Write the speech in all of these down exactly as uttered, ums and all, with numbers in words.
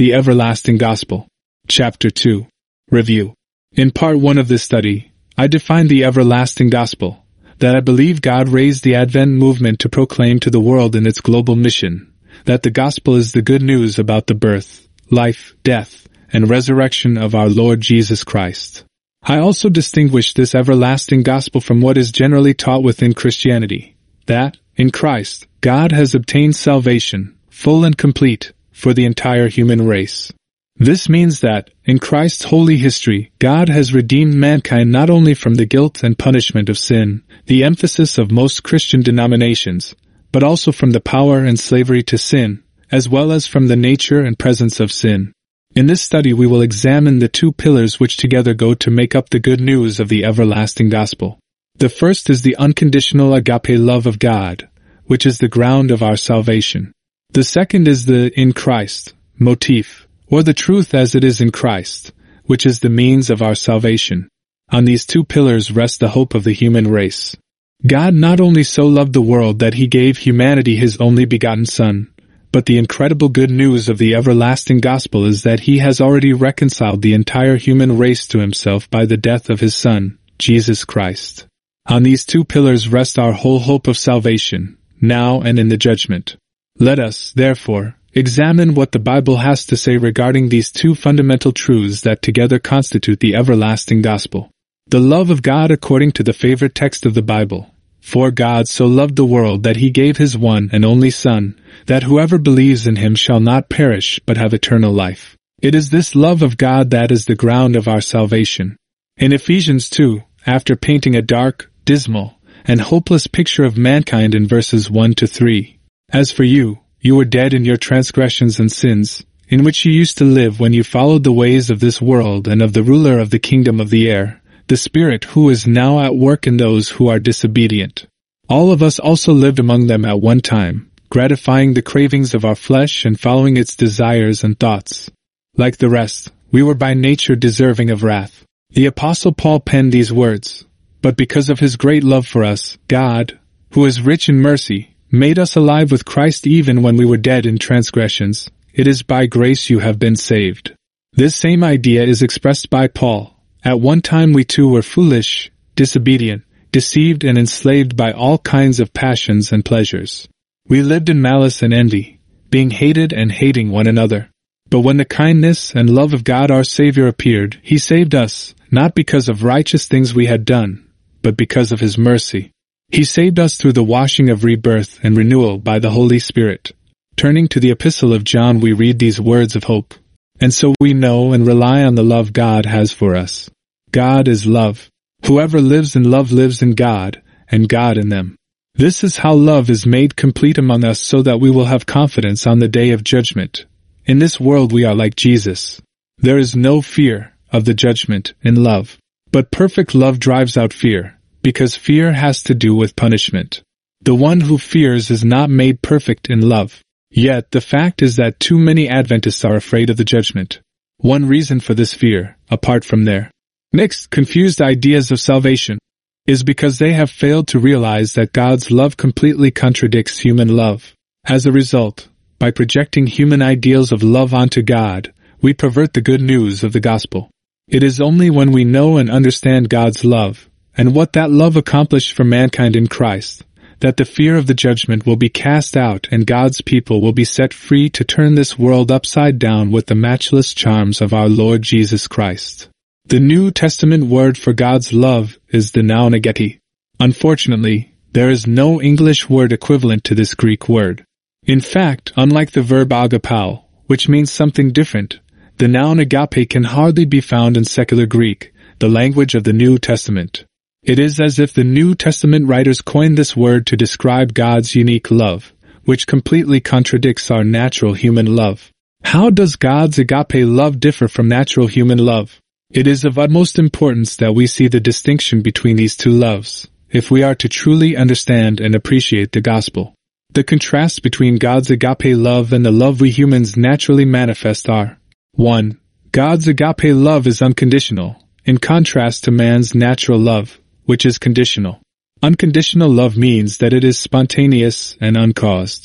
The Everlasting Gospel. Chapter two. Review. In part one of this study, I defined the everlasting gospel, that I believe God raised the Advent movement to proclaim to the world in its global mission, that the gospel is the good news about the birth, life, death, and resurrection of our Lord Jesus Christ. I also distinguished this everlasting gospel from what is generally taught within Christianity, that, in Christ, God has obtained salvation, full and complete, for the entire human race. This means that, in Christ's holy history, God has redeemed mankind not only from the guilt and punishment of sin, the emphasis of most Christian denominations, but also from the power and slavery to sin, as well as from the nature and presence of sin. In this study we will examine the two pillars which together go to make up the good news of the everlasting gospel. The first is the unconditional agape love of God, which is the ground of our salvation. The second is the in Christ motif, or the truth as it is in Christ, which is the means of our salvation. On these two pillars rests the hope of the human race. God not only so loved the world that he gave humanity his only begotten Son, but the incredible good news of the everlasting gospel is that he has already reconciled the entire human race to himself by the death of his Son, Jesus Christ. On these two pillars rests our whole hope of salvation, now and in the judgment. Let us, therefore, examine what the Bible has to say regarding these two fundamental truths that together constitute the everlasting gospel. The love of God according to the favorite text of the Bible. For God so loved the world that he gave his one and only Son, that whoever believes in him shall not perish but have eternal life. It is this love of God that is the ground of our salvation. In Ephesians two, after painting a dark, dismal, and hopeless picture of mankind in verses one to three, as for you, you were dead in your transgressions and sins, in which you used to live when you followed the ways of this world and of the ruler of the kingdom of the air, the Spirit who is now at work in those who are disobedient. All of us also lived among them at one time, gratifying the cravings of our flesh and following its desires and thoughts. Like the rest, we were by nature deserving of wrath. The Apostle Paul penned these words, "But because of his great love for us, God, who is rich in mercy, made us alive with Christ even when we were dead in transgressions. It is by grace you have been saved." This same idea is expressed by Paul. At one time we too were foolish, disobedient, deceived and enslaved by all kinds of passions and pleasures. We lived in malice and envy, being hated and hating one another. But when the kindness and love of God our Savior appeared, he saved us, not because of righteous things we had done, but because of his mercy. He saved us through the washing of rebirth and renewal by the Holy Spirit. Turning to the Epistle of John, we read these words of hope. And so we know and rely on the love God has for us. God is love. Whoever lives in love lives in God, and God in them. This is how love is made complete among us so that we will have confidence on the day of judgment. In this world we are like Jesus. There is no fear of the judgment in love. But perfect love drives out fear, because fear has to do with punishment. The one who fears is not made perfect in love. Yet the fact is that too many Adventists are afraid of the judgment. One reason for this fear, apart from their mixed, confused ideas of salvation, is because they have failed to realize that God's love completely contradicts human love. As a result, by projecting human ideals of love onto God, we pervert the good news of the gospel. It is only when we know and understand God's love, and what that love accomplished for mankind in Christ, that the fear of the judgment will be cast out and God's people will be set free to turn this world upside down with the matchless charms of our Lord Jesus Christ. The New Testament word for God's love is the noun agapē. Unfortunately, there is no English word equivalent to this Greek word. In fact, unlike the verb agapao, which means something different, the noun agapē can hardly be found in secular Greek, the language of the New Testament. It is as if the New Testament writers coined this word to describe God's unique love, which completely contradicts our natural human love. How does God's agape love differ from natural human love? It is of utmost importance that we see the distinction between these two loves, if we are to truly understand and appreciate the gospel. The contrasts between God's agape love and the love we humans naturally manifest are: one. God's agape love is unconditional, in contrast to man's natural love, which is conditional. Unconditional love means that it is spontaneous and uncaused.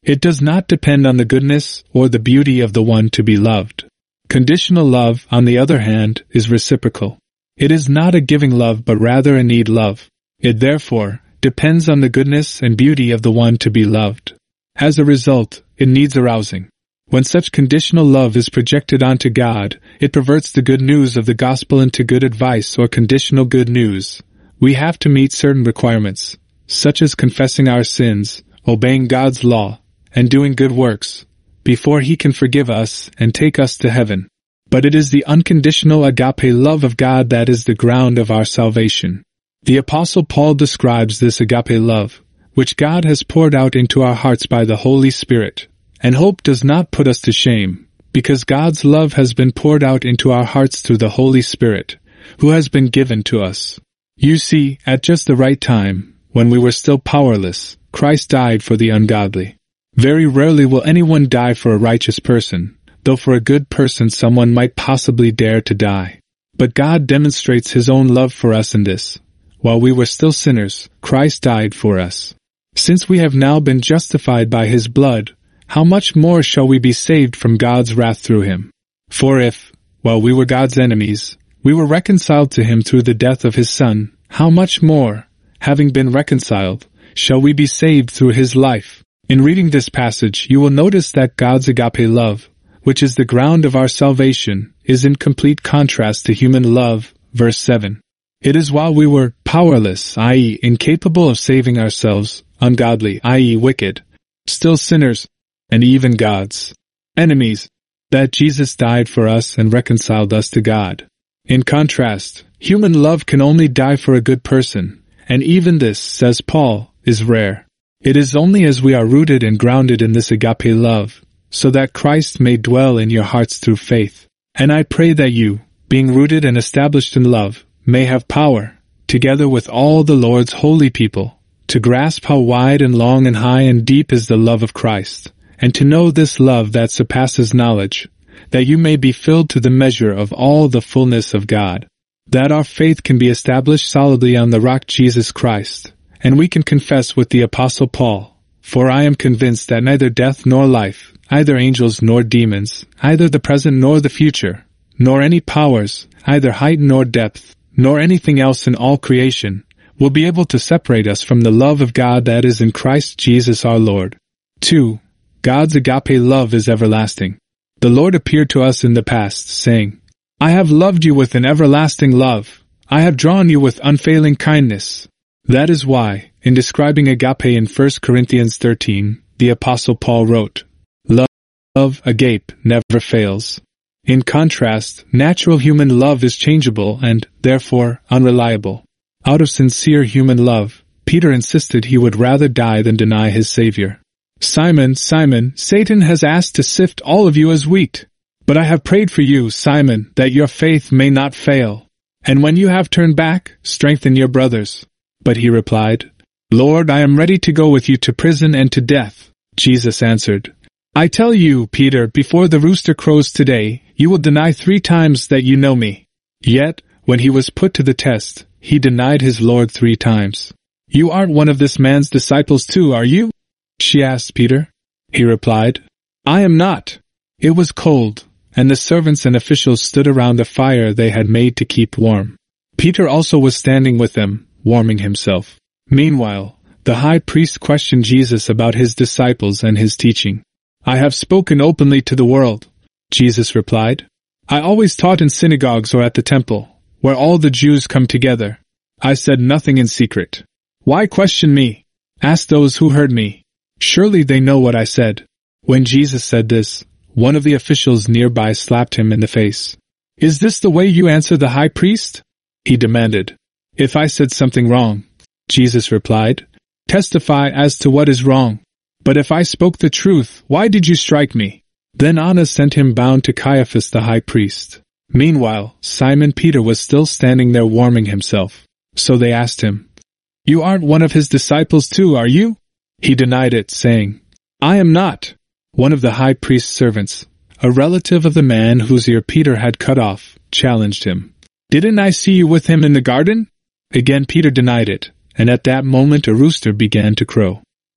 It does not depend on the goodness or the beauty of the one to be loved. Conditional love, on the other hand, is reciprocal. It is not a giving love but rather a need love. It therefore depends on the goodness and beauty of the one to be loved. As a result, it needs arousing. When such conditional love is projected onto God, it perverts the good news of the gospel into good advice or conditional good news. We have to meet certain requirements, such as confessing our sins, obeying God's law, and doing good works, before He can forgive us and take us to heaven. But it is the unconditional agape love of God that is the ground of our salvation. The Apostle Paul describes this agape love, which God has poured out into our hearts by the Holy Spirit. And hope does not put us to shame, because God's love has been poured out into our hearts through the Holy Spirit, who has been given to us. You see, at just the right time, when we were still powerless, Christ died for the ungodly. Very rarely will anyone die for a righteous person, though for a good person someone might possibly dare to die. But God demonstrates His own love for us in this. While we were still sinners, Christ died for us. Since we have now been justified by His blood, how much more shall we be saved from God's wrath through Him? For if, while we were God's enemies, we were reconciled to Him through the death of His Son, how much more, having been reconciled, shall we be saved through His life? In reading this passage, you will notice that God's agape love, which is the ground of our salvation, is in complete contrast to human love, verse seven. It is while we were powerless, that is, incapable of saving ourselves, ungodly, that is, wicked, still sinners, and even God's enemies, that Jesus died for us and reconciled us to God. In contrast, human love can only die for a good person, and even this, says Paul, is rare. It is only as we are rooted and grounded in this agape love, so that Christ may dwell in your hearts through faith. And I pray that you, being rooted and established in love, may have power, together with all the Lord's holy people, to grasp how wide and long and high and deep is the love of Christ, and to know this love that surpasses knowledge, that you may be filled to the measure of all the fullness of God, that our faith can be established solidly on the rock Jesus Christ, and we can confess with the Apostle Paul, for I am convinced that neither death nor life, either angels nor demons, either the present nor the future, nor any powers, either height nor depth, nor anything else in all creation, will be able to separate us from the love of God that is in Christ Jesus our Lord. two. God's agape love is everlasting. The Lord appeared to us in the past, saying, I have loved you with an everlasting love. I have drawn you with unfailing kindness. That is why, in describing agape in First Corinthians thirteen, the Apostle Paul wrote, Love, love, agape, never fails. In contrast, natural human love is changeable and, therefore, unreliable. Out of sincere human love, Peter insisted he would rather die than deny his Savior. Simon, Simon, Satan has asked to sift all of you as wheat. But I have prayed for you, Simon, that your faith may not fail. And when you have turned back, strengthen your brothers. But he replied, Lord, I am ready to go with you to prison and to death. Jesus answered, I tell you, Peter, before the rooster crows today, you will deny three times that you know me. Yet, when he was put to the test, he denied his Lord three times. You aren't one of this man's disciples too, are you? She asked Peter. He replied, I am not. It was cold, and the servants and officials stood around the fire they had made to keep warm. Peter also was standing with them, warming himself. Meanwhile, the high priest questioned Jesus about his disciples and his teaching. I have spoken openly to the world, Jesus replied. I always taught in synagogues or at the temple, where all the Jews come together. I said nothing in secret. Why question me? Ask those who heard me. Surely they know what I said. When Jesus said this, one of the officials nearby slapped him in the face. Is this the way you answer the high priest? He demanded. If I said something wrong, Jesus replied, testify as to what is wrong. But if I spoke the truth, why did you strike me? Then Annas sent him bound to Caiaphas the high priest. Meanwhile, Simon Peter was still standing there warming himself. So they asked him, You aren't one of his disciples too, are you? He denied it, saying, I am not. One of the high priest's servants, a relative of the man whose ear Peter had cut off, challenged him. Didn't I see you with him in the garden? Again Peter denied it, and at that moment a rooster began to crow.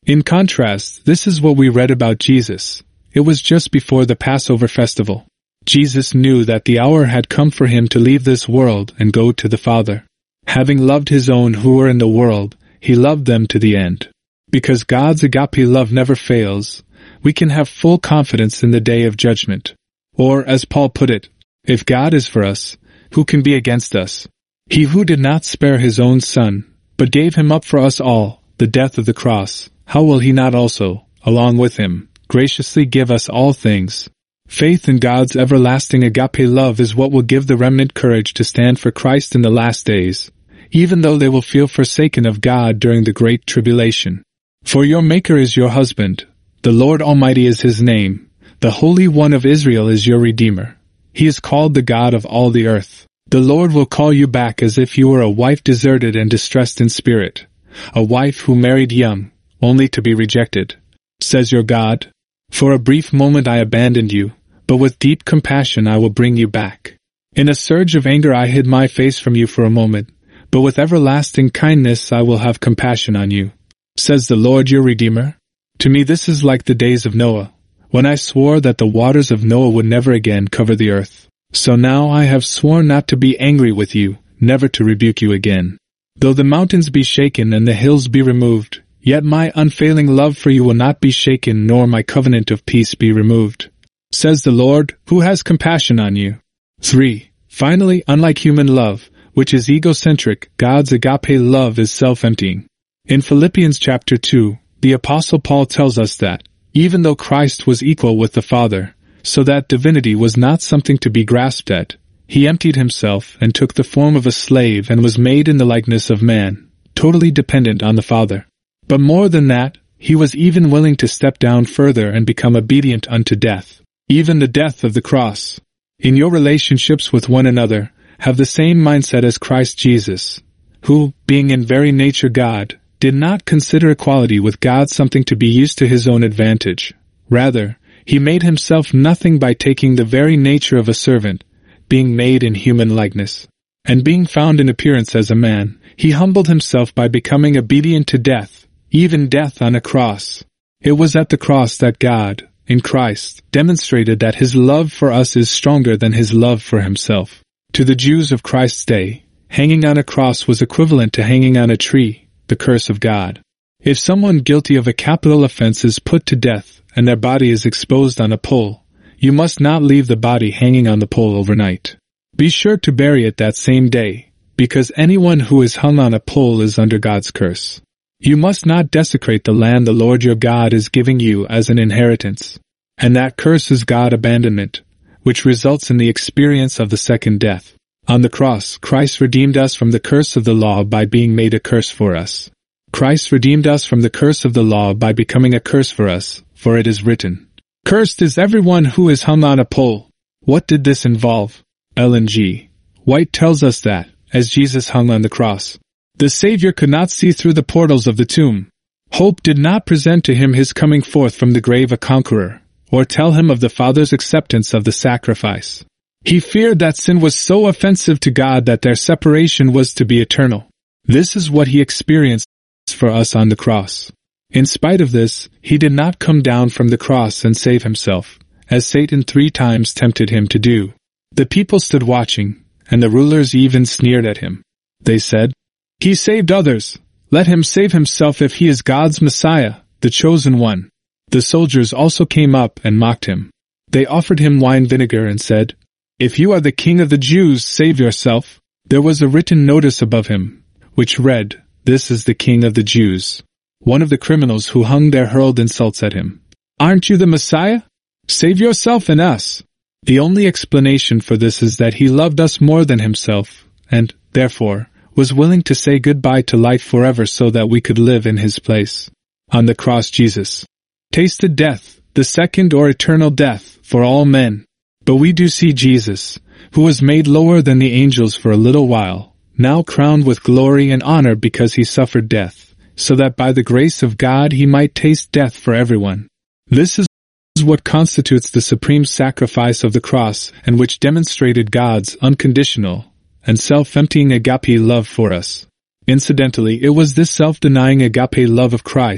In contrast, this is what we read about Jesus. It was just before the Passover festival. Jesus knew that the hour had come for him to leave this world and go to the Father. Having loved his own who were in the world, he loved them to the end. Because God's agape love never fails, we can have full confidence in the day of judgment. Or, as Paul put it, if God is for us, who can be against us? He who did not spare his own Son, but gave him up for us all, the death of the cross, how will he not also, along with him, graciously give us all things? Faith in God's everlasting agape love is what will give the remnant courage to stand for Christ in the last days, even though they will feel forsaken of God during the great tribulation. For your Maker is your husband, the Lord Almighty is his name, the Holy One of Israel is your Redeemer. He is called the God of all the earth. The Lord will call you back as if you were a wife deserted and distressed in spirit, a wife who married young, only to be rejected. Says your God, for a brief moment I abandoned you, but with deep compassion I will bring you back. In a surge of anger I hid my face from you for a moment, but with everlasting kindness I will have compassion on you. Says the Lord your Redeemer. To me this is like the days of Noah, when I swore that the waters of Noah would never again cover the earth. So now I have sworn not to be angry with you, never to rebuke you again. Though the mountains be shaken and the hills be removed, yet my unfailing love for you will not be shaken, nor my covenant of peace be removed. Says the Lord, who has compassion on you. three. Finally, unlike human love, which is egocentric, God's agape love is self-emptying. In Philippians chapter two, the Apostle Paul tells us that, even though Christ was equal with the Father, so that divinity was not something to be grasped at, he emptied himself and took the form of a slave and was made in the likeness of man, totally dependent on the Father. But more than that, he was even willing to step down further and become obedient unto death, even the death of the cross. In your relationships with one another, have the same mindset as Christ Jesus, who, being in very nature God, did not consider equality with God something to be used to his own advantage. Rather, he made himself nothing by taking the very nature of a servant, being made in human likeness. And being found in appearance as a man, he humbled himself by becoming obedient to death, even death on a cross. It was at the cross that God, in Christ, demonstrated that his love for us is stronger than his love for himself. To the Jews of Christ's day, hanging on a cross was equivalent to hanging on a tree, the curse of God. If someone guilty of a capital offense is put to death, and their body is exposed on a pole, you must not leave the body hanging on the pole overnight. Be sure to bury it that same day, because anyone who is hung on a pole is under God's curse. You must not desecrate the land the Lord your God is giving you as an inheritance. And that curse is God abandonment, which results in the experience of the second death. On the cross, Christ redeemed us from the curse of the law by being made a curse for us. Christ redeemed us from the curse of the law by becoming a curse for us, for it is written, "Cursed is everyone who is hung on a pole." What did this involve? Ellen G. White tells us that, as Jesus hung on the cross, the Savior could not see through the portals of the tomb. Hope did not present to him his coming forth from the grave a conqueror, or tell him of the Father's acceptance of the sacrifice. He feared that sin was so offensive to God that their separation was to be eternal. This is what he experienced for us on the cross. In spite of this, he did not come down from the cross and save himself, as Satan three times tempted him to do. The people stood watching, and the rulers even sneered at him. They said, "He saved others. Let him save himself if he is God's Messiah, the chosen one." The soldiers also came up and mocked him. They offered him wine vinegar and said, "If you are the king of the Jews, save yourself." There was a written notice above him, which read, "This is the king of the Jews." One of the criminals who hung there hurled insults at him. "Aren't you the Messiah? Save yourself and us." The only explanation for this is that he loved us more than himself, and, therefore, was willing to say goodbye to life forever so that we could live in his place. On the cross Jesus tasted death, the second or eternal death, for all men. But we do see Jesus, who was made lower than the angels for a little while, now crowned with glory and honor because he suffered death, so that by the grace of God he might taste death for everyone. This is what constitutes the supreme sacrifice of the cross and which demonstrated God's unconditional and self-emptying agape love for us. Incidentally, it was this self-denying agape love of Christ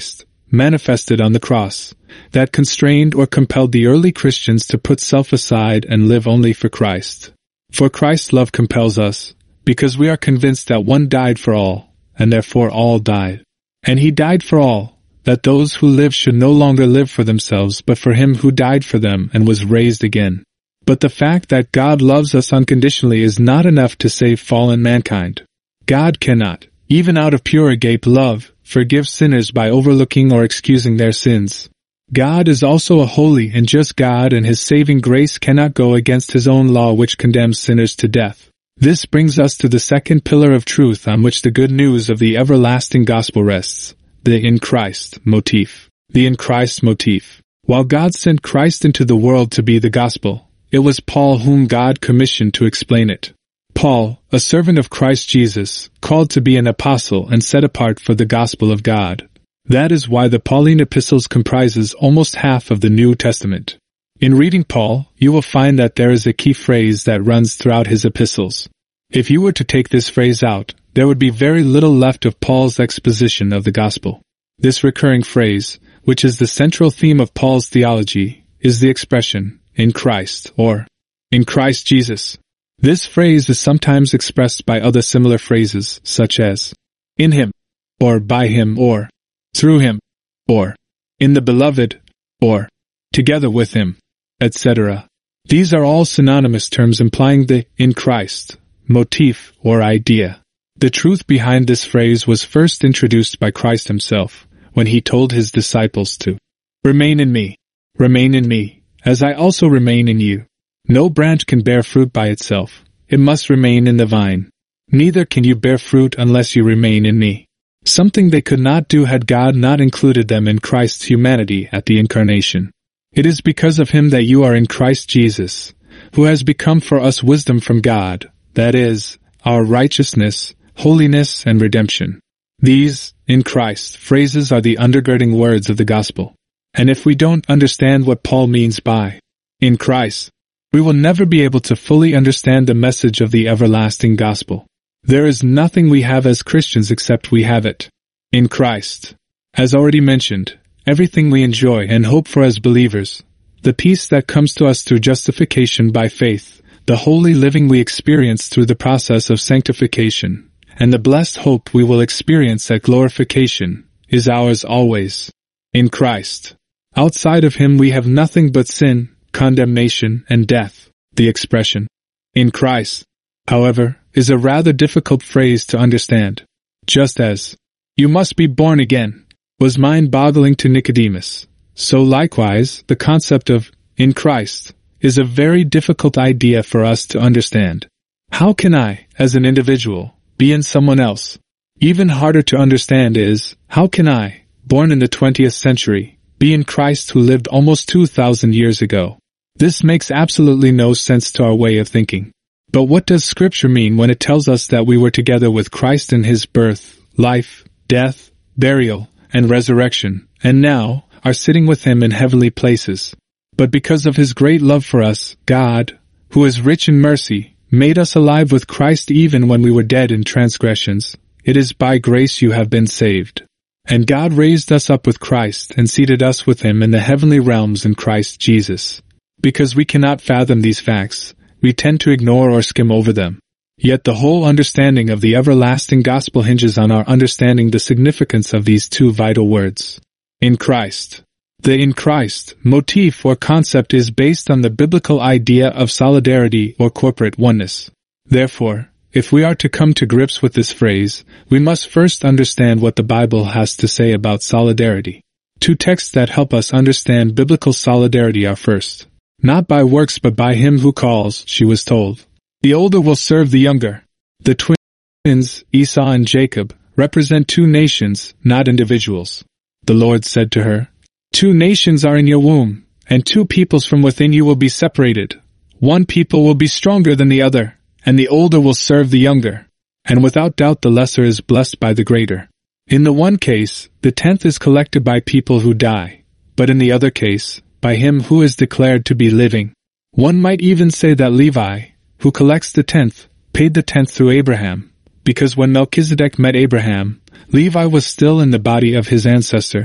manifested on the cross, that constrained or compelled the early Christians to put self aside and live only for Christ. For Christ's love compels us, because we are convinced that one died for all, and therefore all died. And he died for all, that those who live should no longer live for themselves but for him who died for them and was raised again. But the fact that God loves us unconditionally is not enough to save fallen mankind. God cannot, even out of pure agape love, forgive sinners by overlooking or excusing their sins. God is also a holy and just God, and his saving grace cannot go against his own law which condemns sinners to death. This brings us to the second pillar of truth on which the good news of the everlasting gospel rests, the in Christ motif. The in Christ motif. While God sent Christ into the world to be the gospel, it was Paul whom God commissioned to explain it. Paul, a servant of Christ Jesus, called to be an apostle and set apart for the gospel of God. That is why the Pauline epistles comprises almost half of the New Testament. In reading Paul, you will find that there is a key phrase that runs throughout his epistles. If you were to take this phrase out, there would be very little left of Paul's exposition of the gospel. This recurring phrase, which is the central theme of Paul's theology, is the expression, in Christ, or in Christ Jesus. This phrase is sometimes expressed by other similar phrases, such as in him, or by him, or through him, or in the beloved, or together with him, et cetera. These are all synonymous terms implying the in Christ motif or idea. The truth behind this phrase was first introduced by Christ himself, when he told his disciples to remain in me, remain in me, as I also remain in you. No branch can bear fruit by itself, it must remain in the vine. Neither can you bear fruit unless you remain in me. Something they could not do had God not included them in Christ's humanity at the incarnation. It is because of him that you are in Christ Jesus, who has become for us wisdom from God, that is, our righteousness, holiness, and redemption. These, in Christ, phrases are the undergirding words of the gospel. And if we don't understand what Paul means by in Christ, we will never be able to fully understand the message of the everlasting gospel. There is nothing we have as Christians except we have it in Christ. As already mentioned, everything we enjoy and hope for as believers, the peace that comes to us through justification by faith, the holy living we experience through the process of sanctification, and the blessed hope we will experience at glorification, is ours always in Christ. Outside of him we have nothing but sin, condemnation, and death. The expression, in Christ, however, is a rather difficult phrase to understand. Just as, you must be born again, was mind-boggling to Nicodemus, so likewise, the concept of, in Christ, is a very difficult idea for us to understand. How can I, as an individual, be in someone else? Even harder to understand is, how can I, born in the twentieth century, be in Christ who lived almost two thousand years ago? This makes absolutely no sense to our way of thinking. But what does Scripture mean when it tells us that we were together with Christ in his birth, life, death, burial, and resurrection, and now are sitting with him in heavenly places? But because of his great love for us, God, who is rich in mercy, made us alive with Christ even when we were dead in transgressions. It is by grace you have been saved. And God raised us up with Christ and seated us with him in the heavenly realms in Christ Jesus. Because we cannot fathom these facts, we tend to ignore or skim over them. Yet the whole understanding of the everlasting gospel hinges on our understanding the significance of these two vital words. In Christ. The in Christ motif or concept is based on the biblical idea of solidarity or corporate oneness. Therefore, if we are to come to grips with this phrase, we must first understand what the Bible has to say about solidarity. Two texts that help us understand biblical solidarity are first. Not by works but by him who calls, she was told. The older will serve the younger. The twins, Esau and Jacob, represent two nations, not individuals. The Lord said to her, Two nations are in your womb, and two peoples from within you will be separated. One people will be stronger than the other, and the older will serve the younger. And without doubt the lesser is blessed by the greater. In the one case, the tenth is collected by people who die, but in the other case, by him who is declared to be living. One might even say that Levi, who collects the tenth, paid the tenth through Abraham, because when Melchizedek met Abraham, Levi was still in the body of his ancestor.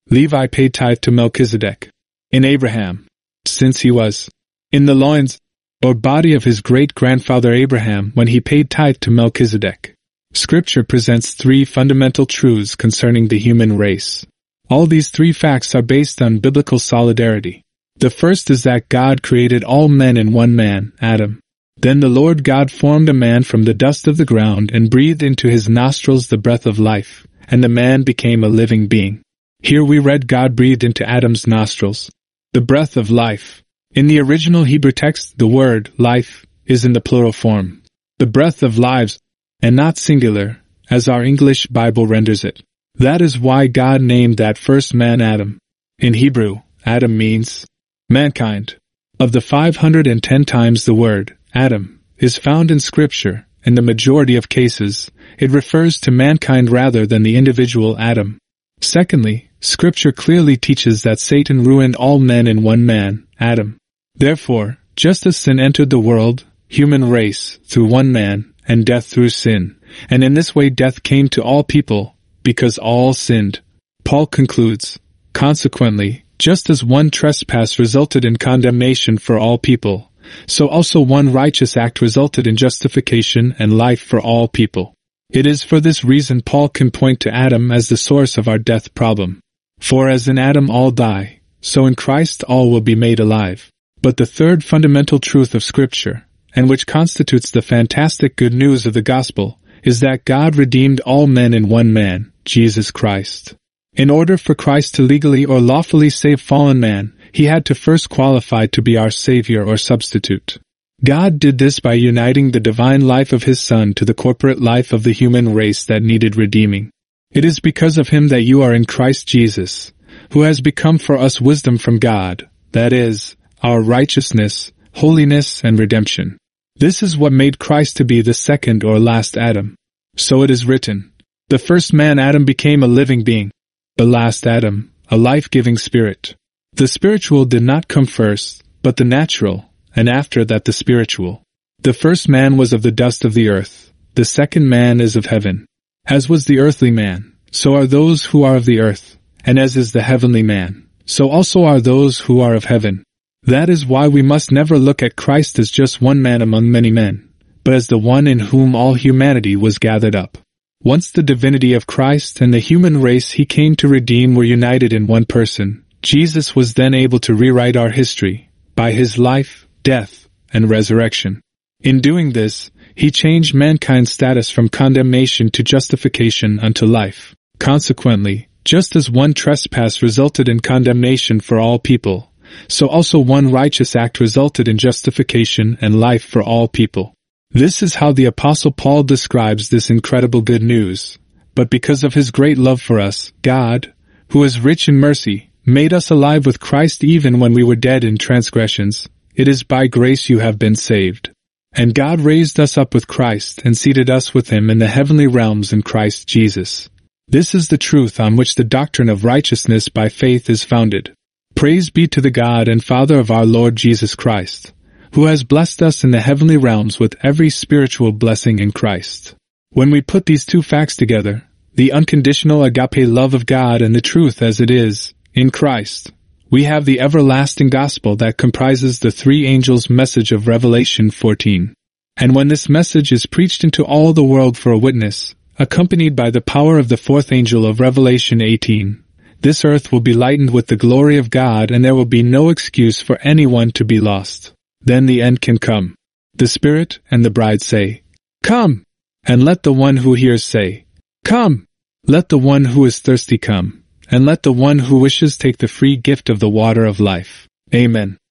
Levi paid tithe to Melchizedek. In Abraham, since he was in the loins or body of his great-grandfather Abraham when he paid tithe to Melchizedek. Scripture presents three fundamental truths concerning the human race. All these three facts are based on biblical solidarity. The first is that God created all men in one man, Adam. Then the Lord God formed a man from the dust of the ground and breathed into his nostrils the breath of life, and the man became a living being. Here we read God breathed into Adam's nostrils the breath of life. In the original Hebrew text, the word life is in the plural form, the breath of lives, and not singular, as our English Bible renders it. That is why God named that first man Adam. In Hebrew, Adam means mankind. Of the five hundred ten times the word Adam is found in Scripture, in the majority of cases, it refers to mankind rather than the individual Adam. Secondly, Scripture clearly teaches that Satan ruined all men in one man, Adam. Therefore, just as sin entered the world, human race, through one man, and death through sin, and in this way death came to all people, because all sinned. Paul concludes, consequently, just as one trespass resulted in condemnation for all people, so also one righteous act resulted in justification and life for all people. It is for this reason Paul can point to Adam as the source of our death problem. For as in Adam all die, so in Christ all will be made alive. But the third fundamental truth of Scripture, and which constitutes the fantastic good news of the gospel, is that God redeemed all men in one man, Jesus Christ. In order for Christ to legally or lawfully save fallen man, he had to first qualify to be our Savior or substitute. God did this by uniting the divine life of his Son to the corporate life of the human race that needed redeeming. It is because of him that you are in Christ Jesus, who has become for us wisdom from God, that is, our righteousness, holiness, and redemption. This is what made Christ to be the second or last Adam. So it is written, the first man Adam became a living being, the last Adam, a life-giving spirit. The spiritual did not come first, but the natural, and after that the spiritual. The first man was of the dust of the earth, the second man is of heaven. As was the earthly man, so are those who are of the earth, and as is the heavenly man, so also are those who are of heaven. That is why we must never look at Christ as just one man among many men, but as the one in whom all humanity was gathered up. Once the divinity of Christ and the human race he came to redeem were united in one person, Jesus was then able to rewrite our history by his life, death, and resurrection. In doing this, he changed mankind's status from condemnation to justification unto life. Consequently, just as one trespass resulted in condemnation for all people, so also one righteous act resulted in justification and life for all people. This is how the Apostle Paul describes this incredible good news. But because of his great love for us, God, who is rich in mercy, made us alive with Christ even when we were dead in transgressions. It is by grace you have been saved. And God raised us up with Christ and seated us with him in the heavenly realms in Christ Jesus. This is the truth on which the doctrine of righteousness by faith is founded. Praise be to the God and Father of our Lord Jesus Christ, who has blessed us in the heavenly realms with every spiritual blessing in Christ. When we put these two facts together, the unconditional agape love of God and the truth as it is, in Christ, we have the everlasting gospel that comprises the three angels' message of Revelation fourteen. And when this message is preached into all the world for a witness, accompanied by the power of the fourth angel of Revelation eighteen, this earth will be lightened with the glory of God and there will be no excuse for anyone to be lost. Then the end can come. The Spirit and the bride say, "Come!" And let the one who hears say, "Come!" Let the one who is thirsty come, and let the one who wishes take the free gift of the water of life. Amen.